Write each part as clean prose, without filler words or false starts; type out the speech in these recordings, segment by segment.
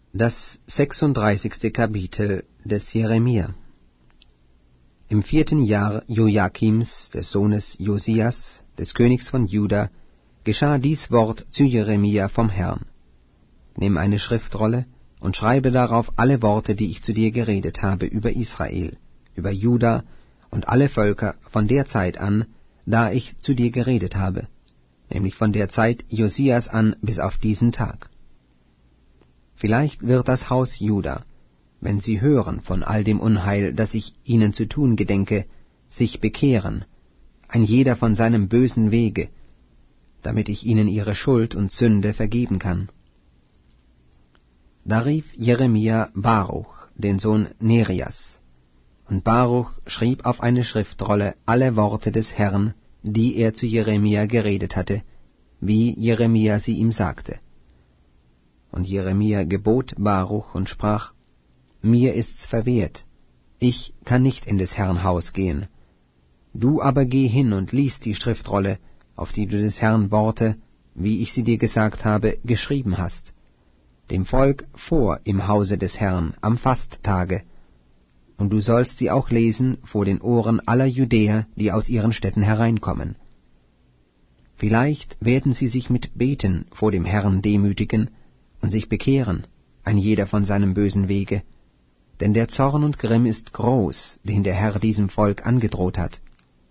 Das 36. Kapitel des Jeremia. Im 4. Jahr Joachims, des Sohnes Josias, des Königs von Juda, geschah dies Wort zu Jeremia vom Herrn. Nimm eine Schriftrolle und schreibe darauf alle Worte, die ich zu dir geredet habe über Israel, über Juda und alle Völker von der Zeit an, da ich zu dir geredet habe, nämlich von der Zeit Josias an bis auf diesen Tag. Vielleicht wird das Haus Juda, wenn sie hören von all dem Unheil, das ich ihnen zu tun gedenke, sich bekehren, ein jeder von seinem bösen Wege, damit ich ihnen ihre Schuld und Sünde vergeben kann. Da rief Jeremia Baruch, den Sohn Nerias, und Baruch schrieb auf eine Schriftrolle alle Worte des Herrn, die er zu Jeremia geredet hatte, wie Jeremia sie ihm sagte. Und Jeremia gebot Baruch und sprach: Mir ist's verwehrt, ich kann nicht in des Herrn Haus gehen. Du aber geh hin und lies die Schriftrolle, auf die du des Herrn Worte, wie ich sie dir gesagt habe, geschrieben hast, dem Volk vor im Hause des Herrn am Fasttage, und du sollst sie auch lesen vor den Ohren aller Judäer, die aus ihren Städten hereinkommen. Vielleicht werden sie sich mit Beten vor dem Herrn demütigen und sich bekehren, ein jeder von seinem bösen Wege, denn der Zorn und Grimm ist groß, den der Herr diesem Volk angedroht hat.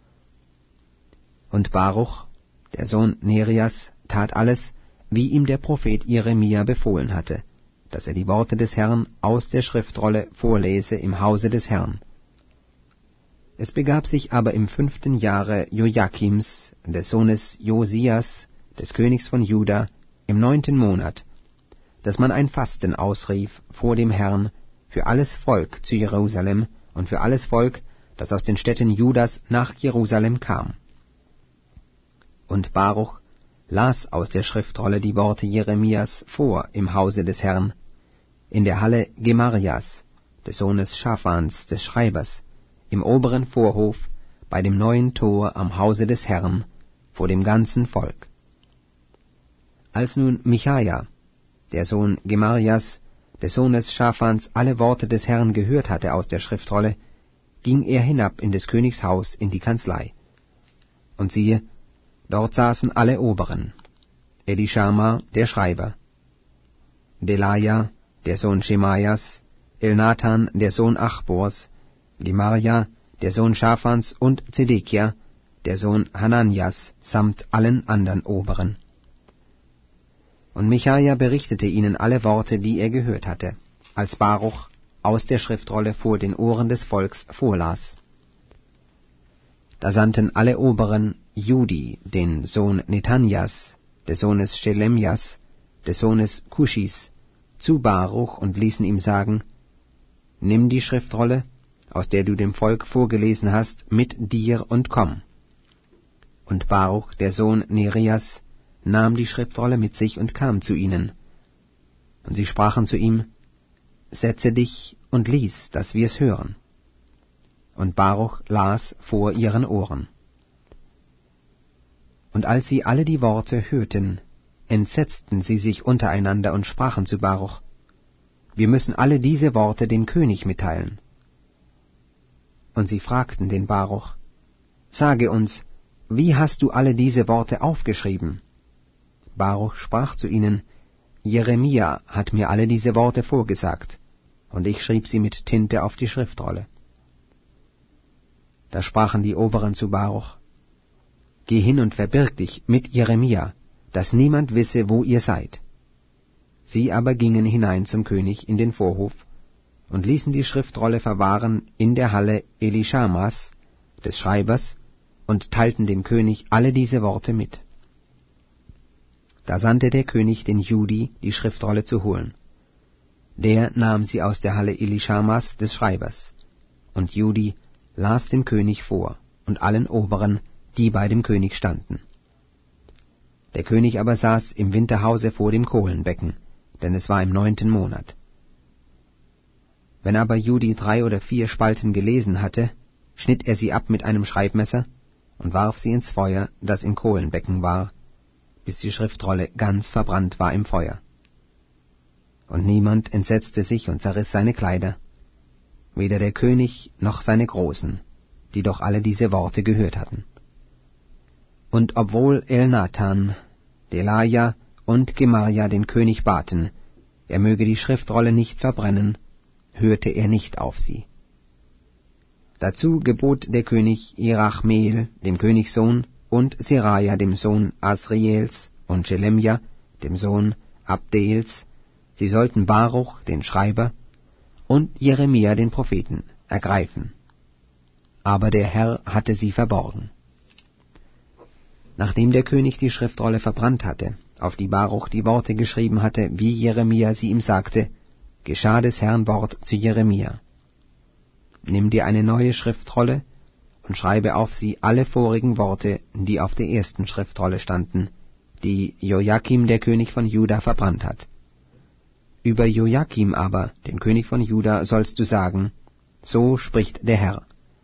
Und Baruch, der Sohn Nerias, tat alles, wie ihm der Prophet Jeremia befohlen hatte, dass er die Worte des Herrn aus der Schriftrolle vorlese im Hause des Herrn. Es begab sich aber im 5. Jahre Joachims, des Sohnes Josias, des Königs von Juda, im 9. Monat, dass man ein Fasten ausrief vor dem Herrn für alles Volk zu Jerusalem und für alles Volk, das aus den Städten Judas nach Jerusalem kam. Und Baruch las aus der Schriftrolle die Worte Jeremias vor im Hause des Herrn, in der Halle Gemarias, des Sohnes Schaphans, des Schreibers, im oberen Vorhof, bei dem neuen Tor am Hause des Herrn, vor dem ganzen Volk. Als nun Michaja, der Sohn Gemarias, des Sohnes Schaphans, alle Worte des Herrn gehört hatte aus der Schriftrolle, ging er hinab in des Königs Haus in die Kanzlei. Und siehe, dort saßen alle Oberen: Elischama, der Schreiber, Delaja, der Sohn Schemaias, Elnathan, der Sohn Achbors, Gemarja, der Sohn Schaphans, und Zedekia, der Sohn Hananias, samt allen andern Oberen. Und Michaja berichtete ihnen alle Worte, die er gehört hatte, als Baruch aus der Schriftrolle vor den Ohren des Volks vorlas. Da sandten alle Oberen Judi, den Sohn Nethanjas, des Sohnes Schelemjas, des Sohnes Kuschis, zu Baruch und ließen ihm sagen: Nimm die Schriftrolle, aus der du dem Volk vorgelesen hast, mit dir und komm. Und Baruch, der Sohn Nerias, nahm die Schriftrolle mit sich und kam zu ihnen. Und sie sprachen zu ihm: Setze dich und lies, dass wir's hören. Und Baruch las vor ihren Ohren. Und als sie alle die Worte hörten, entsetzten sie sich untereinander und sprachen zu Baruch: Wir müssen alle diese Worte dem König mitteilen. Und sie fragten den Baruch: Sage uns, wie hast du alle diese Worte aufgeschrieben? Baruch sprach zu ihnen: Jeremia hat mir alle diese Worte vorgesagt, und ich schrieb sie mit Tinte auf die Schriftrolle. Da sprachen die Oberen zu Baruch: Geh hin und verbirg dich mit Jeremia, dass niemand wisse, wo ihr seid. Sie aber gingen hinein zum König in den Vorhof und ließen die Schriftrolle verwahren in der Halle Elischamas, des Schreibers, und teilten dem König alle diese Worte mit. Da sandte der König den Judi, die Schriftrolle zu holen. Der nahm sie aus der Halle Elischamas, des Schreibers, und Judi las dem König vor und allen Oberen, die bei dem König standen. Der König aber saß im Winterhause vor dem Kohlenbecken, denn es war im 9. Monat. Wenn aber Judi 3 oder 4 Spalten gelesen hatte, schnitt er sie ab mit einem Schreibmesser und warf sie ins Feuer, das im Kohlenbecken war, bis die Schriftrolle ganz verbrannt war im Feuer. und niemand entsetzte sich und zerriss seine Kleider, weder der König noch seine Großen, die doch alle diese Worte gehört hatten. Und obwohl Elnathan, Delaja und Gemaria den König baten, er möge die Schriftrolle nicht verbrennen, hörte er nicht auf sie. Dazu gebot der König Irachmeel, dem Königssohn, und Seraja, dem Sohn Asriels, und Schelemja, dem Sohn Abdeels, sie sollten Baruch, den Schreiber, und Jeremia, den Propheten, ergreifen. Aber der Herr hatte sie verborgen. Nachdem der König die Schriftrolle verbrannt hatte, auf die Baruch die Worte geschrieben hatte, wie Jeremia sie ihm sagte, geschah des Herrn Wort zu Jeremia: Nimm dir eine neue Schriftrolle und schreibe auf sie alle vorigen Worte, die auf der ersten Schriftrolle standen, die Joachim, der König von Juda, verbrannt hat. Über Joachim aber, den König von Juda, sollst du sagen: So spricht der Herr.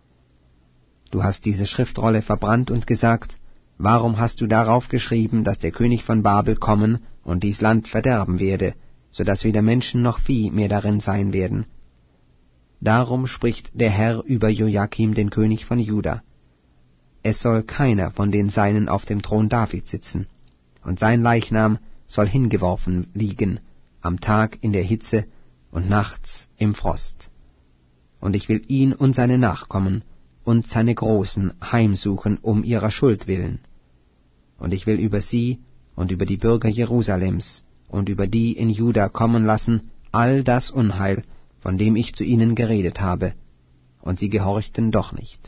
Du hast diese Schriftrolle verbrannt und gesagt: Warum hast du darauf geschrieben, dass der König von Babel kommen und dies Land verderben werde, so dass weder Menschen noch Vieh mehr darin sein werden? Darum spricht der Herr über Joachim, den König von Juda: Es soll keiner von den Seinen auf dem Thron David sitzen, und sein Leichnam soll hingeworfen liegen, am Tag in der Hitze und nachts im Frost. Und ich will ihn und seine Nachkommen und seine Großen heimsuchen um ihrer Schuld willen. Und ich will über sie und über die Bürger Jerusalems und über die in Juda kommen lassen all das Unheil, von dem ich zu ihnen geredet habe, und sie gehorchten doch nicht.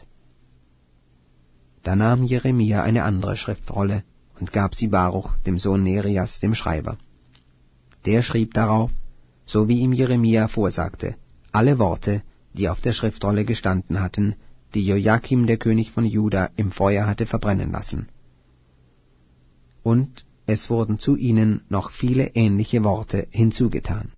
Da nahm Jeremia eine andere Schriftrolle und gab sie Baruch, dem Sohn Nerias, dem Schreiber. Der schrieb darauf, so wie ihm Jeremia vorsagte, alle Worte, die auf der Schriftrolle gestanden hatten, die Joachim, der König von Juda, im Feuer hatte verbrennen lassen. Und es wurden zu ihnen noch viele ähnliche Worte hinzugetan.